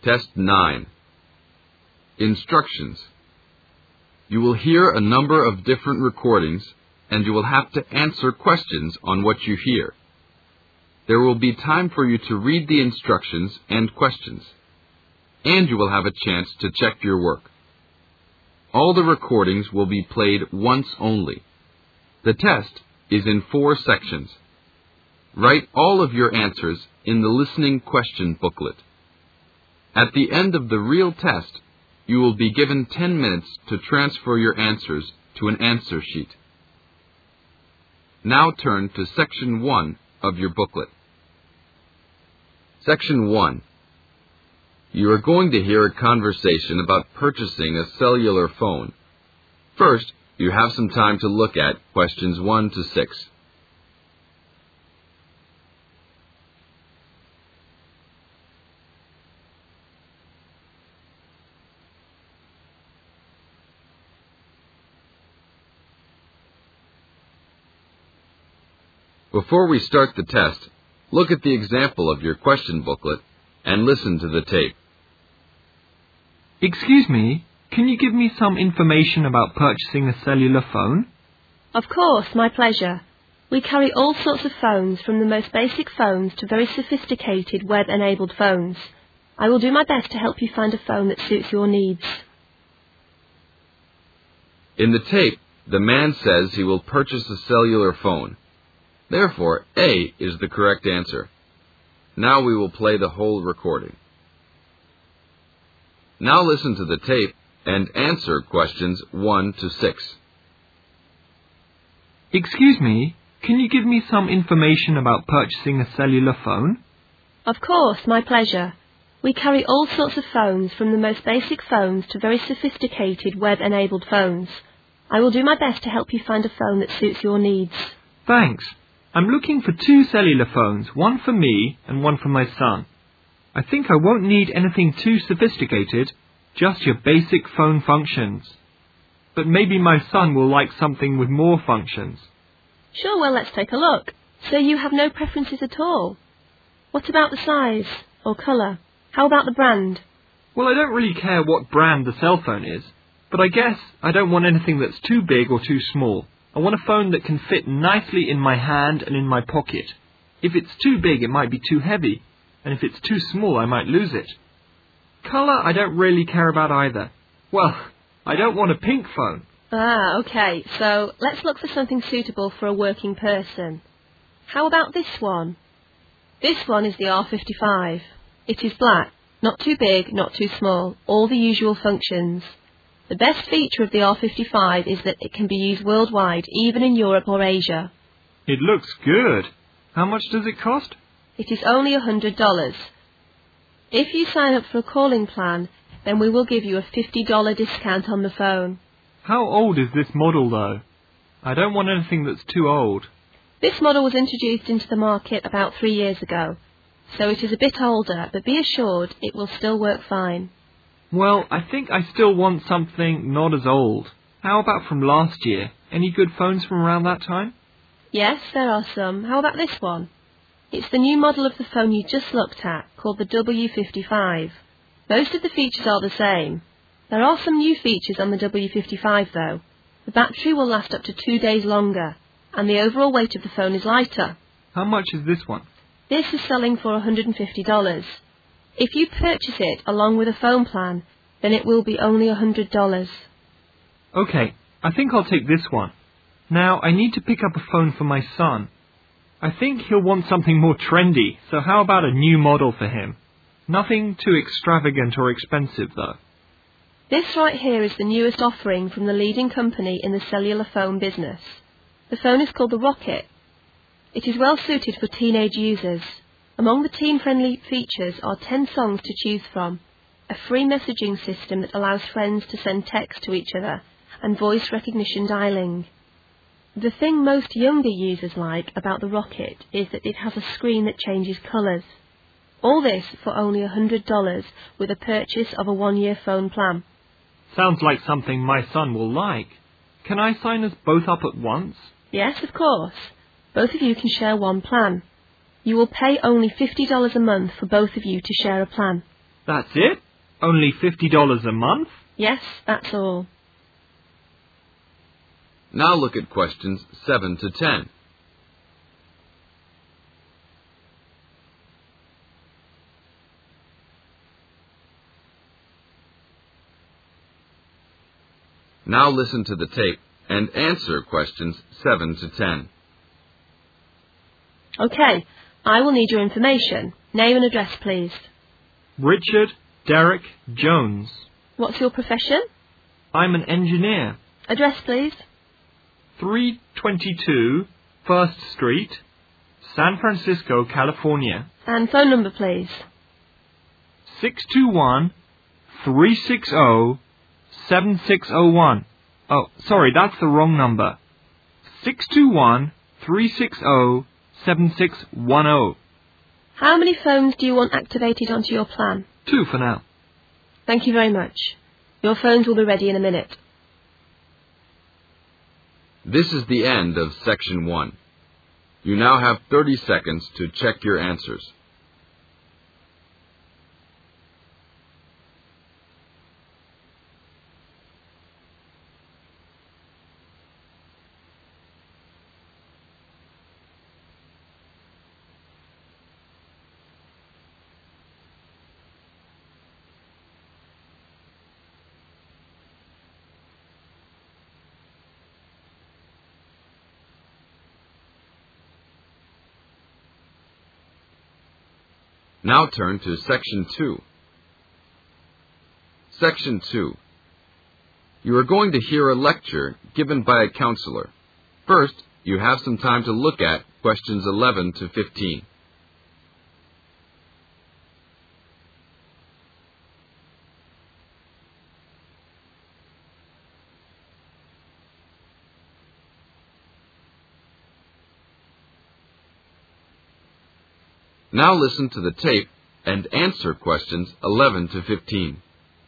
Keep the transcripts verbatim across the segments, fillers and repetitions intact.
Test nine. Instructions. You will hear a number of different recordings, and you will have to answer questions on what you hear. There will be time for you to read the instructions and questions, and you will have a chance to check your work. All the recordings will be played once only. The test is in four sections. Write all of your answers in the listening question booklet. At the end of the real test, you will be given ten minutes to transfer your answers to an answer sheet. Now turn to Section one of your booklet. Section one. You are going to hear a conversation about purchasing a cellular phone. First, you have some time to look at questions one to six. Before we start the test, look at the example of your question booklet and listen to the tape. Excuse me, can you give me some information about purchasing a cellular phone? Of course, my pleasure. We carry all sorts of phones, from the most basic phones to very sophisticated web-enabled phones. I will do my best to help you find a phone that suits your needs. In the tape, the man says he will purchase a cellular phone. Therefore, A is the correct answer. Now we will play the whole recording. Now listen to the tape and answer questions one to six. Excuse me, can you give me some information about purchasing a cellular phone? Of course, my pleasure. We carry all sorts of phones, from the most basic phones to very sophisticated web-enabled phones. I will do my best to help you find a phone that suits your needs. Thanks. I'm looking for two cellular phones, one for me and one for my son. I think I won't need anything too sophisticated, just your basic phone functions. But maybe my son will like something with more functions. Sure, well, let's take a look. So you have no preferences at all? What about the size or colour? How about the brand? Well, I don't really care what brand the cell phone is, but I guess I don't want anything that's too big or too small. I want a phone that can fit nicely in my hand and in my pocket. If it's too big, it might be too heavy, and if it's too small, I might lose it. Colour, I don't really care about either. Well, I don't want a pink phone. Ah, okay, so let's look for something suitable for a working person. How about this one? This one is the R fifty-five. It is black, not too big, not too small, all the usual functions. The best feature of the R fifty-five is that it can be used worldwide, even in Europe or Asia. It looks good. How much does it cost? It is only one hundred dollars. If you sign up for a calling plan, then we will give you a fifty dollars discount on the phone. How old is this model, though? I don't want anything that's too old. This model was introduced into the market about three years ago, so it is a bit older, but be assured it will still work fine. Well, I think I still want something not as old. How about from last year? Any good phones from around that time? Yes, there are some. How about this one? It's the new model of the phone you just looked at, called the W fifty-five. Most of the features are the same. There are some new features on the W fifty-five, though. The battery will last up to two days longer, and the overall weight of the phone is lighter. How much is this one? This is selling for one hundred fifty dollars. If you purchase it along with a phone plan, then it will be only one hundred dollars. Okay, I think I'll take this one. Now, I need to pick up a phone for my son. I think he'll want something more trendy, so how about a new model for him? Nothing too extravagant or expensive, though. This right here is the newest offering from the leading company in the cellular phone business. The phone is called the Rocket. It is well suited for teenage users. Among the teen-friendly features are ten songs to choose from, a free messaging system that allows friends to send text to each other, and voice recognition dialing. The thing most younger users like about the Rocket is that it has a screen that changes colours. All this for only one hundred dollars with a purchase of a one-year phone plan. Sounds like something my son will like. Can I sign us both up at once? Yes, of course. Both of you can share one plan. You will pay only fifty dollars a month for both of you to share a plan. That's it? Only fifty dollars a month? Yes, that's all. Now look at questions seven to ten. Now listen to the tape and answer questions seven to ten. Okay, I will need your information. Name and address, please. Richard Derek Jones. What's your profession? I'm an engineer. Address, please. three twenty-two First Street, San Francisco, California. And phone number, please. six two one, three six zero, seven six zero one. Oh, sorry, that's the wrong number. six two one, three six zero, seven six one zero. How many phones do you want activated onto your plan? Two for now. Thank you very much. Your phones will be ready in a minute. This is the end of section one. You now have thirty seconds to check your answers. Now turn to Section two. Section two. You are going to hear a lecture given by a counselor. First, you have some time to look at questions eleven to fifteen. Now listen to the tape and answer questions eleven to fifteen.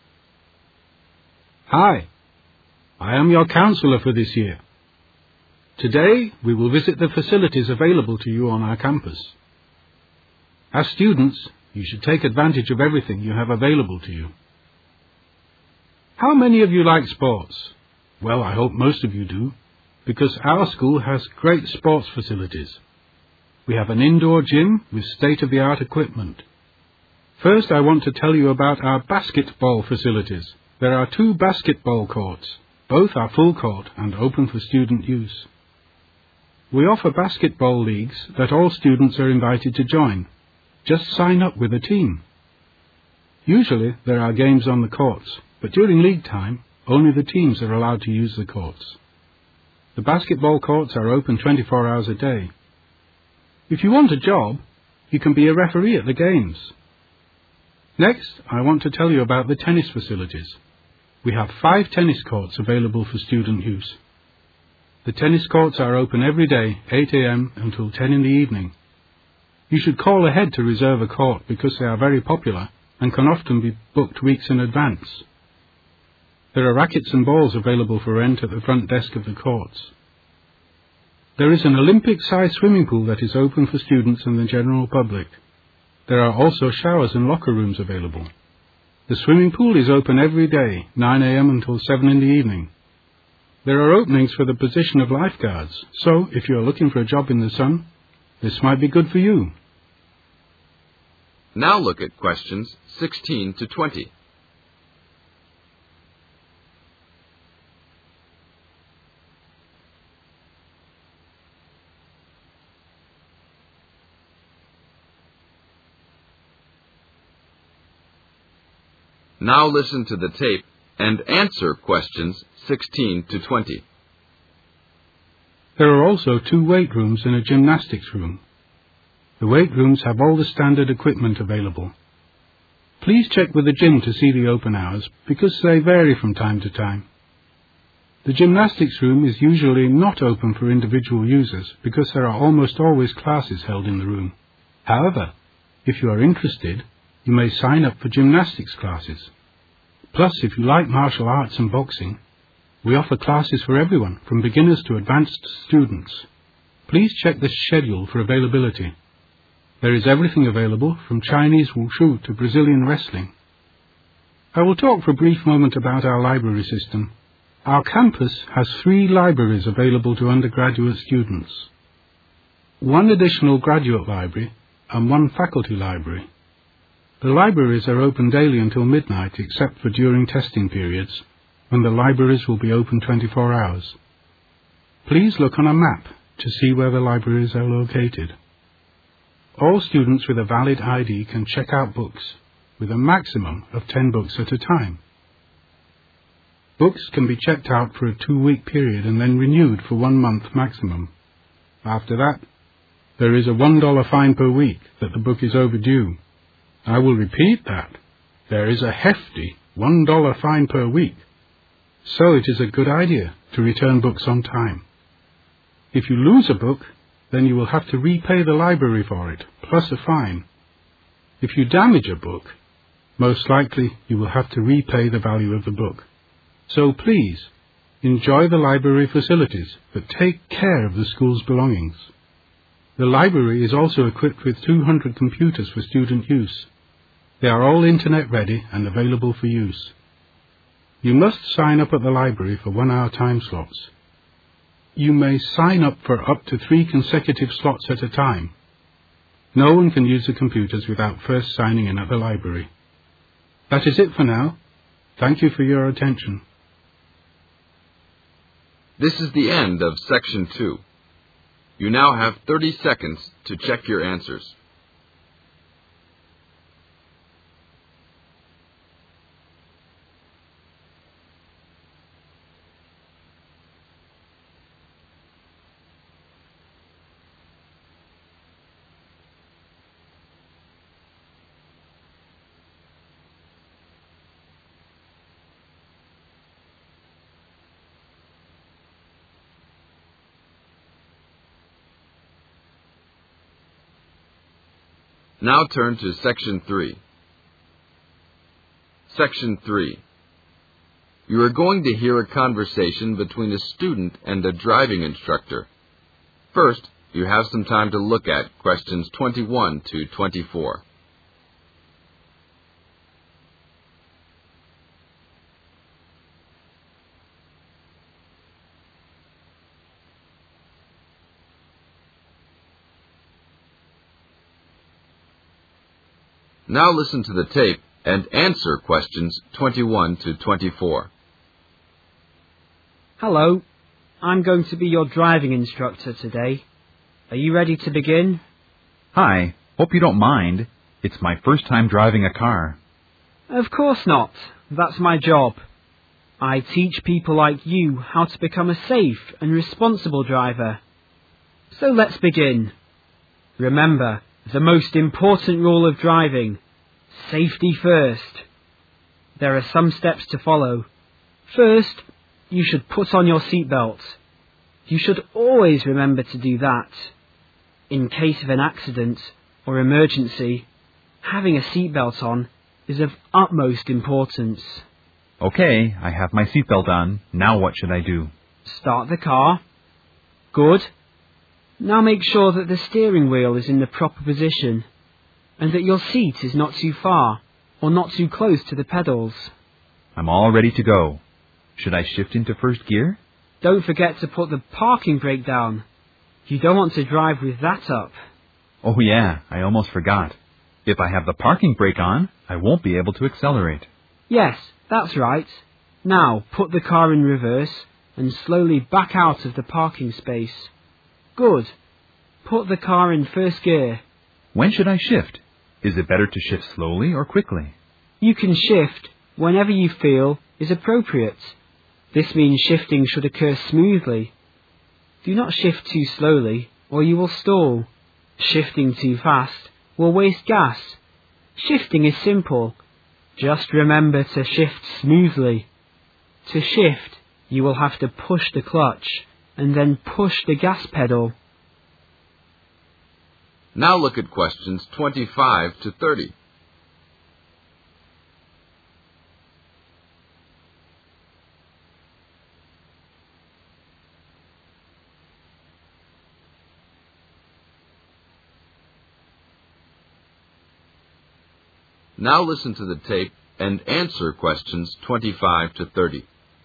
Hi, I am your counselor for this year. Today, we will visit the facilities available to you on our campus. As students, you should take advantage of everything you have available to you. How many of you like sports? Well, I hope most of you do, because our school has great sports facilities. We have an indoor gym with state-of-the-art equipment. First, I want to tell you about our basketball facilities. There are two basketball courts. Both are full court and open for student use. We offer basketball leagues that all students are invited to join. Just sign up with a team. Usually, there are games on the courts, but during league time, only the teams are allowed to use the courts. The basketball courts are open twenty-four hours a day. If you want a job, you can be a referee at the games. Next, I want to tell you about the tennis facilities. We have five tennis courts available for student use. The tennis courts are open every day, eight a m until ten in the evening. You should call ahead to reserve a court because they are very popular and can often be booked weeks in advance. There are rackets and balls available for rent at the front desk of the courts. There is an Olympic-sized swimming pool that is open for students and the general public. There are also showers and locker rooms available. The swimming pool is open every day, nine a m until seven in the evening. There are openings for the position of lifeguards, so if you are looking for a job in the sun, this might be good for you. Now look at questions sixteen to twenty. Now listen to the tape and answer questions sixteen to twenty. There are also two weight rooms and a gymnastics room. The weight rooms have all the standard equipment available. Please check with the gym to see the open hours because they vary from time to time. The gymnastics room is usually not open for individual users because there are almost always classes held in the room. However, if you are interested, you may sign up for gymnastics classes. Plus, if you like martial arts and boxing, we offer classes for everyone, from beginners to advanced students. Please check the schedule for availability. There is everything available, from Chinese wushu to Brazilian wrestling. I will talk for a brief moment about our library system. Our campus has three libraries available to undergraduate students. One additional graduate library and one faculty library. The libraries are open daily until midnight except for during testing periods, when the libraries will be open twenty-four hours. Please look on a map to see where the libraries are located. All students with a valid I D can check out books, with a maximum of ten books at a time. Books can be checked out for a two-week period and then renewed for one month maximum. After that, there is a one dollar fine per week that the book is overdue. I will repeat that. There is a hefty one dollar fine per week. So it is a good idea to return books on time. If you lose a book, then you will have to repay the library for it, plus a fine. If you damage a book, most likely you will have to repay the value of the book. So please, enjoy the library facilities, but take care of the school's belongings. The library is also equipped with two hundred computers for student use. They are all internet ready and available for use. You must sign up at the library for one-hour time slots. You may sign up for up to three consecutive slots at a time. No one can use the computers without first signing in at the library. That is it for now. Thank you for your attention. This is the end of Section two. You now have thirty seconds to check your answers. Now turn to Section three. Section three. You are going to hear a conversation between a student and a driving instructor. First, you have some time to look at questions twenty-one to twenty-four. Now listen to the tape and answer questions twenty-one to twenty-four. Hello, I'm going to be your driving instructor today. Are you ready to begin? Hi, hope you don't mind. It's my first time driving a car. Of course not. That's my job. I teach people like you how to become a safe and responsible driver. So let's begin. Remember, the most important rule of driving: safety first. There are some steps to follow. First, you should put on your seatbelt. You should always remember to do that. In case of an accident or emergency, having a seatbelt on is of utmost importance. Okay, I have my seatbelt on. Now what should I do? Start the car. Good. Now make sure that the steering wheel is in the proper position and that your seat is not too far or not too close to the pedals. I'm all ready to go. Should I shift into first gear? Don't forget to put the parking brake down. You don't want to drive with that up. Oh yeah, I almost forgot. If I have the parking brake on, I won't be able to accelerate. Yes, that's right. Now put the car in reverse and slowly back out of the parking space. Good. Put the car in first gear. When should I shift? Is it better to shift slowly or quickly? You can shift whenever you feel is appropriate. This means shifting should occur smoothly. Do not shift too slowly or you will stall. Shifting too fast will waste gas. Shifting is simple. Just remember to shift smoothly. To shift, you will have to push the clutch and then push the gas pedal. Now look at questions twenty-five to thirty. Now listen to the tape and answer questions twenty-five to thirty.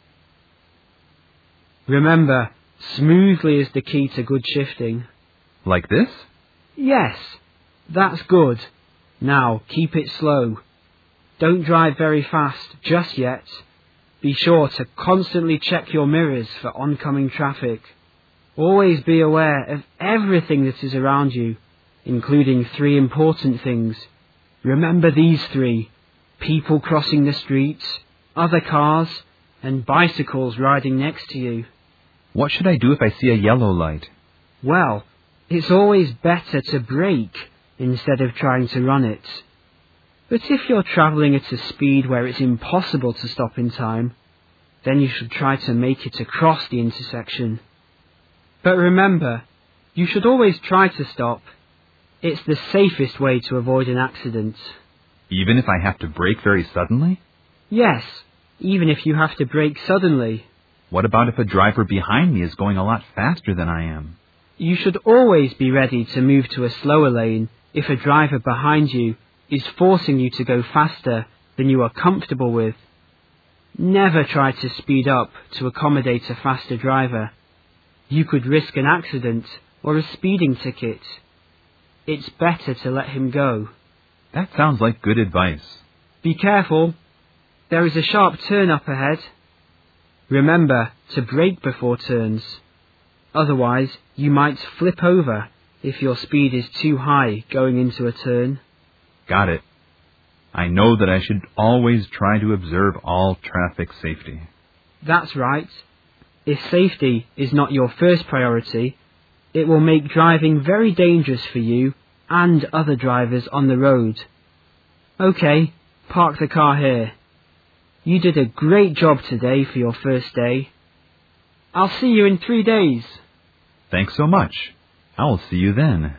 Remember, smoothly is the key to good shifting. Like this? Yes, that's good. Now, keep it slow. Don't drive very fast just yet. Be sure to constantly check your mirrors for oncoming traffic. Always be aware of everything that is around you, including three important things. Remember these three: people crossing the streets, other cars, and bicycles riding next to you. What should I do if I see a yellow light? Well, it's always better to brake instead of trying to run it. But if you're travelling at a speed where it's impossible to stop in time, then you should try to make it across the intersection. But remember, you should always try to stop. It's the safest way to avoid an accident. Even if I have to brake very suddenly? Yes, even if you have to brake suddenly. What about if a driver behind me is going a lot faster than I am? You should always be ready to move to a slower lane if a driver behind you is forcing you to go faster than you are comfortable with. Never try to speed up to accommodate a faster driver. You could risk an accident or a speeding ticket. It's better to let him go. That sounds like good advice. Be careful. There is a sharp turn up ahead. Remember to brake before turns. Otherwise, you might flip over if your speed is too high going into a turn. Got it. I know that I should always try to observe all traffic safety. That's right. If safety is not your first priority, it will make driving very dangerous for you and other drivers on the road. Okay, park the car here. You did a great job today for your first day. I'll see you in three days. Thanks so much. I'll see you then.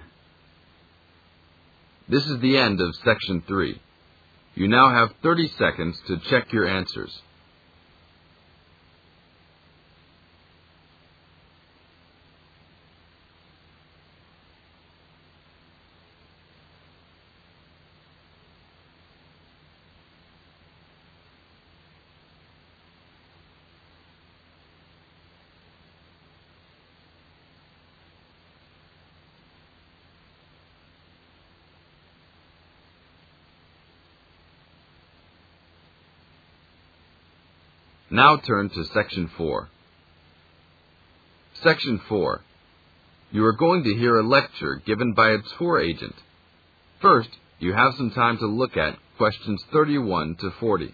This is the end of section three. You now have thirty seconds to check your answers. Now turn to Section four. Section four. You are going to hear a lecture given by a tour agent. First, you have some time to look at questions thirty-one to forty.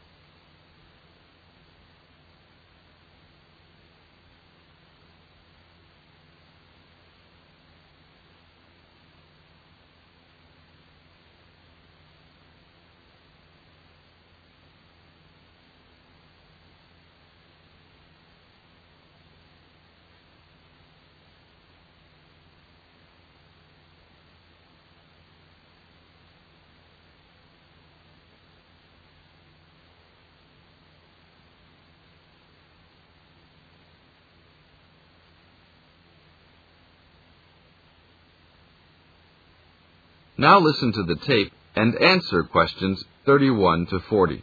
Now listen to the tape and answer questions thirty-one to forty.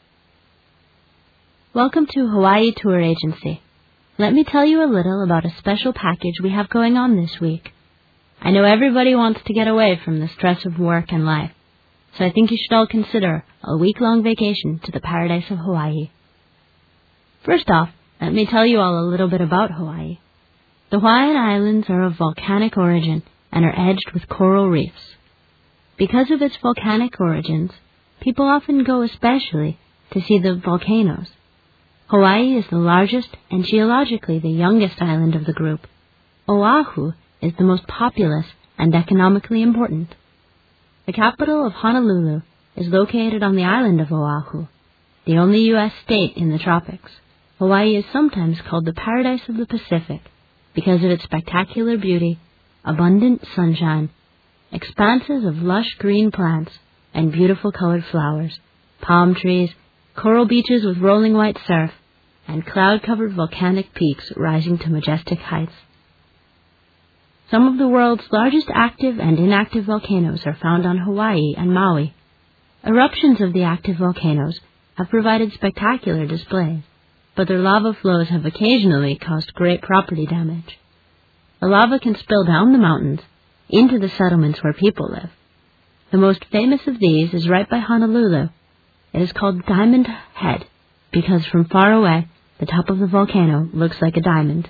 Welcome to Hawaii Tour Agency. Let me tell you a little about a special package we have going on this week. I know everybody wants to get away from the stress of work and life, so I think you should all consider a week-long vacation to the paradise of Hawaii. First off, let me tell you all a little bit about Hawaii. The Hawaiian Islands are of volcanic origin and are edged with coral reefs. Because of its volcanic origins, people often go especially to see the volcanoes. Hawaii is the largest and geologically the youngest island of the group. Oahu is the most populous and economically important. The capital of Honolulu is located on the island of Oahu, the only U S state in the tropics. Hawaii is sometimes called the paradise of the Pacific because of its spectacular beauty, abundant sunshine, expanses of lush green plants and beautiful colored flowers, palm trees, coral beaches with rolling white surf, and cloud-covered volcanic peaks rising to majestic heights. Some of the world's largest active and inactive volcanoes are found on Hawaii and Maui. Eruptions of the active volcanoes have provided spectacular displays, but their lava flows have occasionally caused great property damage. The lava can spill down the mountains into the settlements where people live. The most famous of these is right by Honolulu. It is called Diamond Head because from far away the top of the volcano looks like a diamond.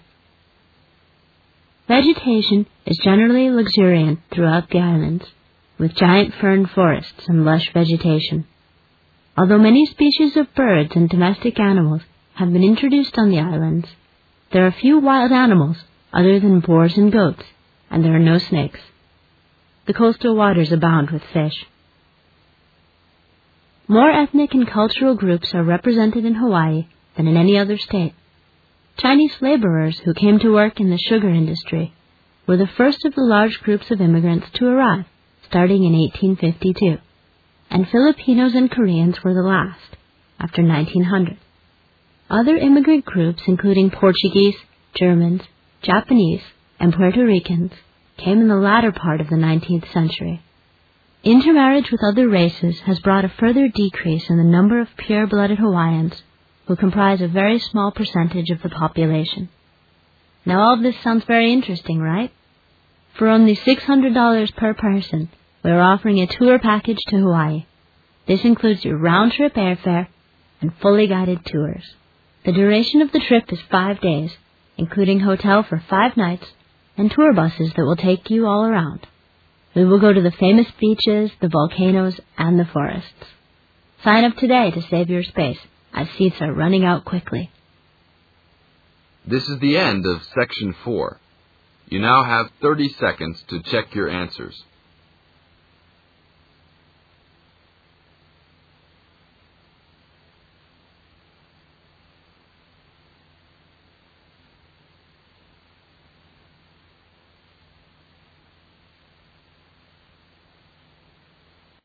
Vegetation is generally luxuriant throughout the islands, with giant fern forests and lush vegetation. Although many species of birds and domestic animals have been introduced on the islands, there are few wild animals other than boars and goats, and there are no snakes. The coastal waters abound with fish. More ethnic and cultural groups are represented in Hawaii than in any other state. Chinese laborers who came to work in the sugar industry were the first of the large groups of immigrants to arrive, starting in eighteen fifty-two, and Filipinos and Koreans were the last, after nineteen hundred. Other immigrant groups, including Portuguese, Germans, Japanese, and Puerto Ricans, came in the latter part of the nineteenth century. Intermarriage with other races has brought a further decrease in the number of pure-blooded Hawaiians, who comprise a very small percentage of the population. Now all of this sounds very interesting, right? For only six hundred dollars per person, we are offering a tour package to Hawaii. This includes your round-trip airfare and fully guided tours. The duration of the trip is five days, including hotel for five nights and tour buses that will take you all around. We will go to the famous beaches, the volcanoes, and the forests. Sign up today to save your space, as seats are running out quickly. This is the end of Section four. You now have thirty seconds to check your answers.